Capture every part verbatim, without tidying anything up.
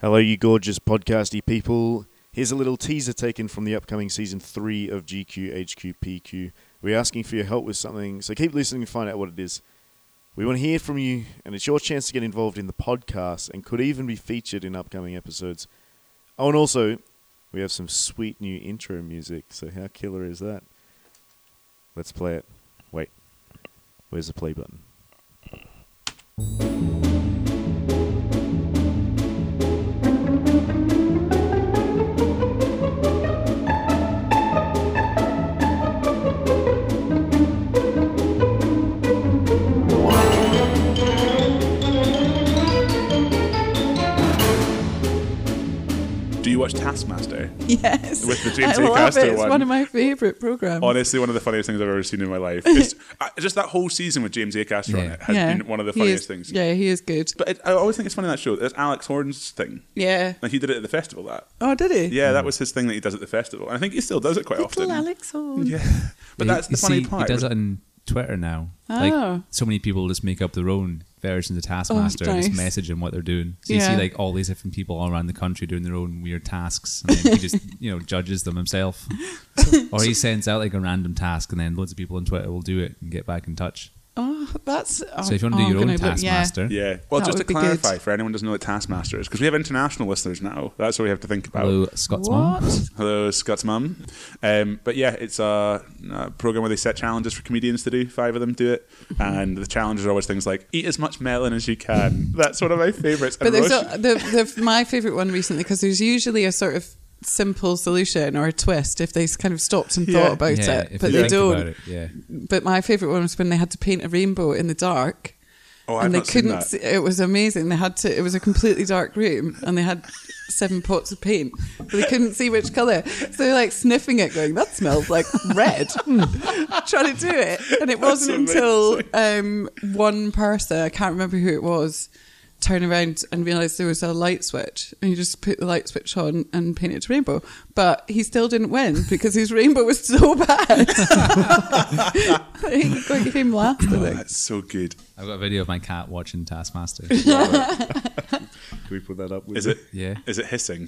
Hello, you gorgeous podcasty people. Here's a little teaser taken from the upcoming season three of G Q H Q P Q. We're asking for your help with something, so keep listening and find out what it is. We want to hear from you, and it's your chance to get involved in the podcast and could even be featured in upcoming episodes. Oh, and also, we have some sweet new intro music, so how killer is that? Let's play it. Wait, where's the play button? Do you watch Taskmaster? Yes. With the James I A. love Caster it. It's one. one of my favourite programmes. Honestly, one of the funniest things I've ever seen in my life. It's, uh, just that whole season with James A. Caster on Yeah. it has Yeah. been one of the He funniest is- things. Yeah, he is good. But it, I always think it's funny that show. It's Alex Horn's thing. Yeah. Like he did it at the festival. That Oh, did he? yeah, that was his thing that he does at the festival. And I think he still does it quite Little often. Alex Horn. Yeah, but You- that's the you funny see, part. He does it on Twitter now. Oh. Like so many people just make up their own versions of Taskmaster and just nice. message him what they're doing. So you Yeah. see like all these different people all around the country doing their own weird tasks, and then he just you know judges them himself, or he sends out like a random task, and then loads of people on Twitter will do it and get back in touch. Oh, that's... Oh, So if you want to oh, do your I'm own gonna look- yeah. Taskmaster, Yeah. Well, That just to would be clarify good. for anyone who doesn't know what Taskmaster is, because we have international listeners now. That's what we have to think about. hello Scott's mum. What? Hello, Scott's mum. Um, but yeah, it's a, a program where they set challenges for comedians to do. Five of them do it, and the challenges are always things like eat as much melon as you can. That's one of my favourites. But And there's Roisin- a, the, the my favourite one recently, because there's usually a sort of simple solution or a twist if they kind of stopped and Yeah. thought about Yeah, it, if but you they think don't. about it, yeah. But my favourite one was when they had to paint a rainbow in the dark. oh, I've and they not seen couldn't that. see, it was amazing. They had to, it was a completely dark room and they had seven pots of paint, but they couldn't see which colour. So they're like sniffing it going, that smells like red. Trying to do it. And it wasn't until um, one person, I can't remember who it was, turned around and realised there was a light switch, and he just put the light switch on and painted it rainbow. But he still didn't win because his rainbow was so bad. He came last, I Oh, think. that's so good. I've got a video of my cat watching Taskmaster. Can we put that up with Is it? Yeah. Is it hissing?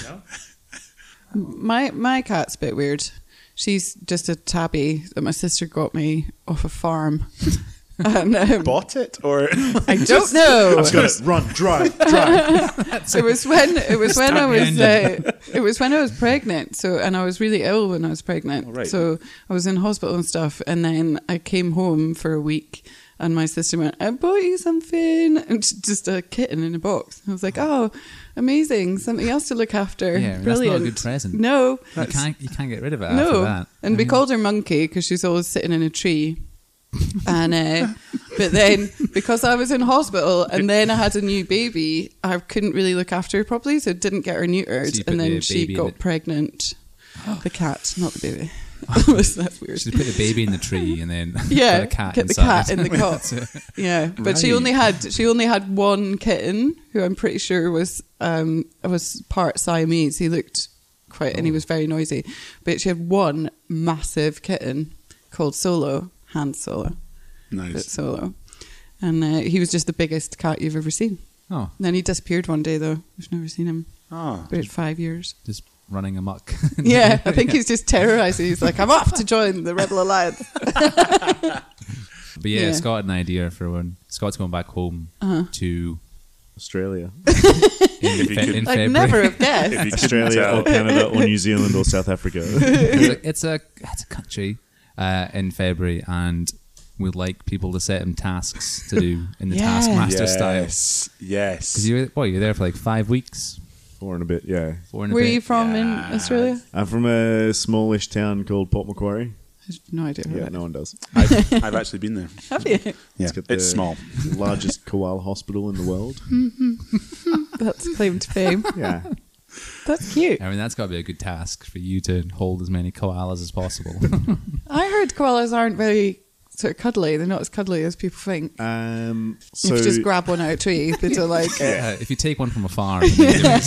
My my cat's a bit weird. She's just a tabby that my sister got me off a farm. And, um, Bought it or? I don't know. I'm just going to run, drive, drive. It was when it was when I Start the was uh, it was when I was pregnant. So and I was really ill when I was pregnant. Oh, right. So I was in hospital and stuff. And then I came home for a week. And my sister went, I bought you something. And j- just a kitten in a box. I was like, oh, amazing. Something else to look after. Yeah, I mean, that's Brilliant. not a good present. No. You can't you can't get rid of it after No. that. And we Yeah. called her Monkey because she's always sitting in a tree. and uh, But then, because I was in hospital and then I had a new baby, I couldn't really look after her properly. So I didn't get her neutered. So you put and then the she baby in got the- pregnant. The cat, not the baby. That's weird. She put the baby in the tree and then Yeah, got a cat get the inside. cat in the cot. Yeah, but she Right. only had she only had one kitten who I'm pretty sure was um was part Siamese. He looked quite and he was very noisy. But she had one massive kitten called Solo, Han Solo, but Nice. Solo, and uh, he was just the biggest cat you've ever seen. Oh, And then he disappeared one day though. We've never seen him. Ah. About five years. just running amok. Yeah, I think he's just terrorising. He's like, I'm off to join the Rebel Alliance. But yeah, Yeah. Scott had an idea for when Scott's going back home Uh-huh. to Australia. in, If you fe- could- in I'd February. never have guessed. If you can Australia tell. or Canada or New Zealand or South Africa. it's, a, it's a it's a country uh, in February, and we'd like people to set him tasks to do in the Yeah. Taskmaster style. Yes. Yes. Because you, boy, you're there for like five weeks, Four and a bit, yeah. four and a Where are bit. you from in Yeah. Australia? I'm from a smallish town called Port Macquarie. I have no idea. Where Yeah, that no one does. I've, I've actually been there. is. Have you? Yeah. got It's the- small. Largest koala hospital in the world. That's claim to fame. Yeah. That's cute. I mean, that's got to be a good task for you to hold as many koalas as possible. I heard koalas aren't very sort of cuddly. They're not as cuddly as people think. Um, If so you just grab one out of a tree, they do like... Uh, if you take one from a farm, and you give it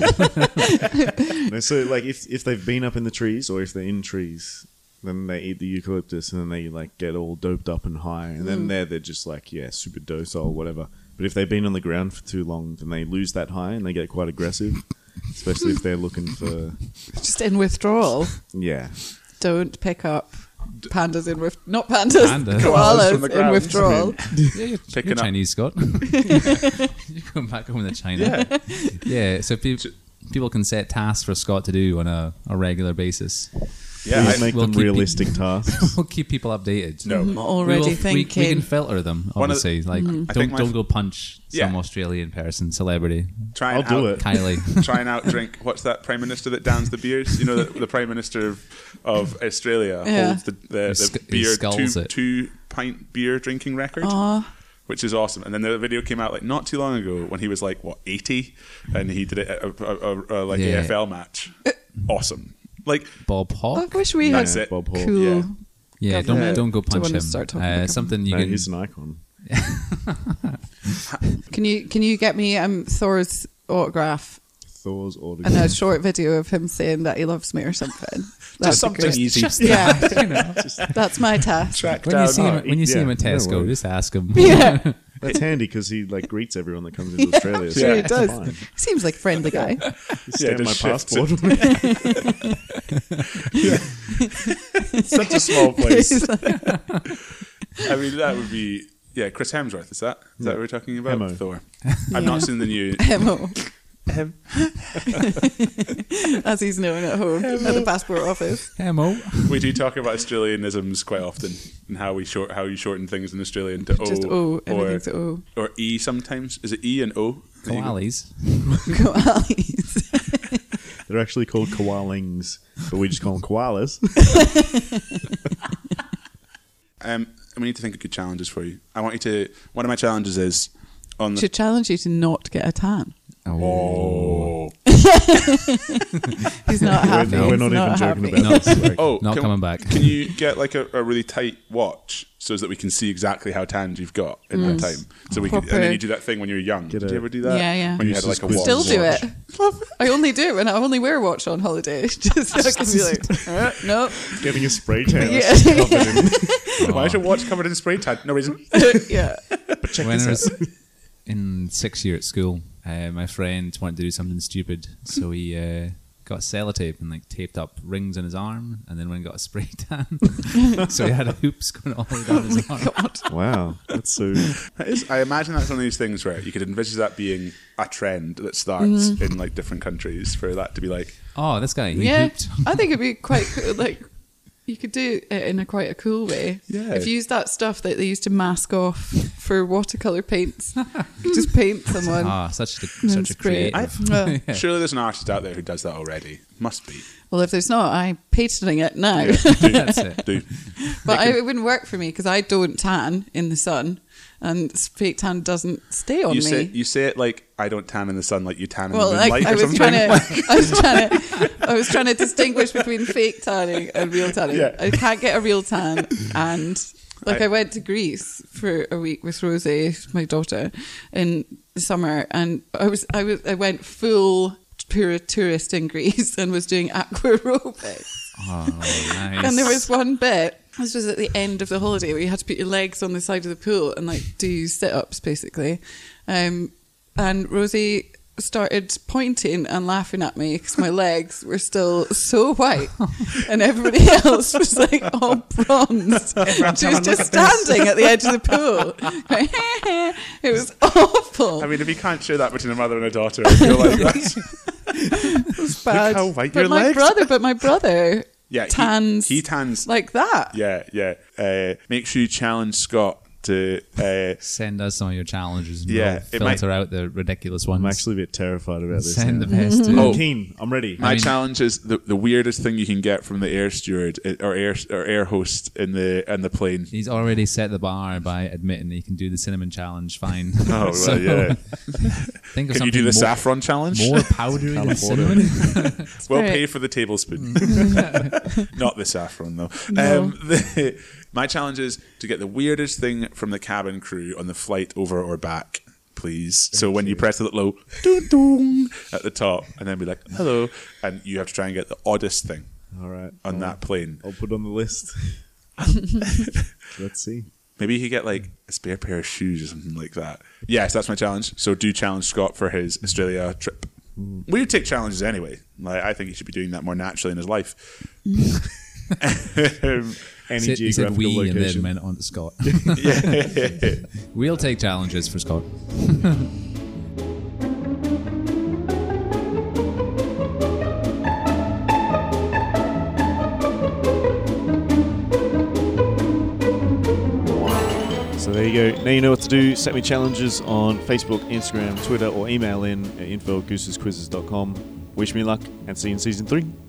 to someone. No, so like if if they've been up in the trees or if they're in trees, then they eat the eucalyptus and then they like get all doped up and high, and then Mm. there they're just like yeah super docile whatever. But if they've been on the ground for too long, then they lose that high and they get quite aggressive, especially if they're looking for, Just in withdrawal. yeah. Don't pick up pandas in with not pandas, Pandas. koalas From the in ground. withdrawal. Yeah, you're, Picking you're up- Chinese, Scott. You're going back home to China. Yeah. Yeah, so pe- people can set tasks for Scott to do on a, a regular basis. Yeah, Please I- make we'll them keep realistic tasks. We'll keep people updated. No. I'm We will- already we, will- we, thinking. we can filter them, One of the- obviously. Like, I don't think my don't f- go punch some Yeah. Australian person, celebrity. try I'll and do out- it. Kylie. Try and outdrink. What's that prime minister that downs the beers? You know, the, the prime minister of, of Australia Yeah. holds the, the, sc- the he beer sculls two, it. two pint beer drinking record, Aw. which is awesome. And then the video came out like not too long ago when he was like what eighty, and he did it at a, a, a, a like Yeah. A F L match. Awesome. Like Bob I Hawke. wish we had That's it. Bob Hawke. cool. Yeah. Yeah, don't government. don't go Don't punch wanna him. start talking Uh, about something you No, can. he's an icon. Can you can you get me um Thor's autograph Thor's and autograph. a short video of him saying that he loves me or something? That'd just be something great. easy. Just Yeah, you know, that's my task. Track when you down. see him, when you see yeah, him at no Tesco, worries. just ask him. Yeah, That's handy because he like greets everyone that comes into Australia. so sure he it's does. fine. He seems like a friendly guy. Stamp my just shifts passport. Such a small place. He's like, I mean, that would be yeah. Chris Hemsworth, is that is that what we're talking about? Hemo. Thor. I've not seen the new. Hemo, Hem. as he's known at home at the passport office. Hemo. We do talk about Australianisms quite often and how we short how you shorten things in Australian to O, Just O, or everything's O. or E sometimes. Is it E and O? There you go. Koalis. Koalis. They're actually called koalings, but we just call them koalas. Um, we need to think of good challenges for you. I want you to. One of my challenges is on the. Should challenge you to not get a tan. Oh, He's not happy. we're He's not even joking happy. about this. Like, oh, Not can, coming back. Can you get like a, a really tight watch so that we can see exactly how tanned you've got in that time? So we can, and Proper- then you do that thing when you were young. Get Did a- you ever do that? Yeah, yeah. When you had like a watch. Still do watch. it. I only do it when I only wear a watch on holiday. Just so I can be like, uh, nope. getting a spray tan Yeah. that's covered in. Why is your watch covered in spray tan? No reason. Yeah. But check When I this out. was in sixth year at school, uh, my friend wanted to do something stupid, so he uh, got sellotape and like taped up rings on his arm, and then went and got a spray tan. So he had hoops going all the way down his arm. God. Wow, that's so. That is, I imagine that's one of these things where you could envisage that being a trend that starts in like different countries for that to be like, Oh, this guy, he Yeah. hooped. I think it'd be quite cool. Like, you could do it in a quite a cool way. Yeah. If you use that stuff that they used to mask off for watercolor paints, you could just paint someone. Ah, such a That's such a great. creative. Well, Yeah. surely there's an artist out there who does that already. Must be. well, if there's not, I'm patenting it now. Yeah, do, That's it. do. But I, it wouldn't work for me because I don't tan in the sun, and fake tan doesn't stay on You me. say you say it like I don't tan in the sun, like you tan in well, the like, moonlight I or was something. trying to, I was trying to, I was trying to distinguish between fake tanning and real tanning. Yeah. I can't get a real tan, and like I- I, went to Greece for a week with Rosie, my daughter, in the summer, and I was, I was, I went full pure tourist in Greece and was doing aqua aerobics. Oh, nice. And there was one bit, this was at the end of the holiday, where you had to put your legs on the side of the pool and like do sit-ups basically. Um, and Rosie started pointing and laughing at me because my legs were still so white and everybody else was like all bronzed. She was just standing at the edge of the pool. Going, it was awful. I mean, if you can't share that between a mother and a daughter, I feel like that's It was bad. how white but your my legs brother, but my brother yeah. He, tans he tans. like that. Yeah, yeah. Uh, make sure you challenge Scott to. Uh, Send us some of your challenges and Yeah, we'll it filter might- out the ridiculous ones. I'm actually a bit terrified about this. Send now. the best to Oh. I'm keen. I'm ready. my mean- challenge is the, the weirdest thing you can get from the air steward uh, or air or air host in the in the plane. He's already set the bar by admitting that he can do the cinnamon challenge fine. Oh, So, well, yeah. think of Can you do the something more, saffron challenge? more powdery than afford it. cinnamon? We'll Right. pay for the tablespoon. Not the saffron, though. No. Um, the, my challenge is to get the weirdest thing from the cabin crew on the flight over or back, please. So when you press the little doo doo at the top and then be like, hello, and you have to try and get the oddest thing All right. on I'll- that plane. I'll put on the list. Let's see. Maybe he get like a spare pair of shoes or something like that. Yes, that's my challenge. So do challenge Scott for his Australia trip. We would take challenges anyway. Like, I think he should be doing that more naturally in his life. um, Any He said, he said geographical we and then location. went on to Scott. yeah. We'll take challenges for Scott. So there you go. Now you know what to do. Set me challenges on Facebook, Instagram, Twitter, or email in at info at goosesquizzes dot com. Wish me luck and see you in season three.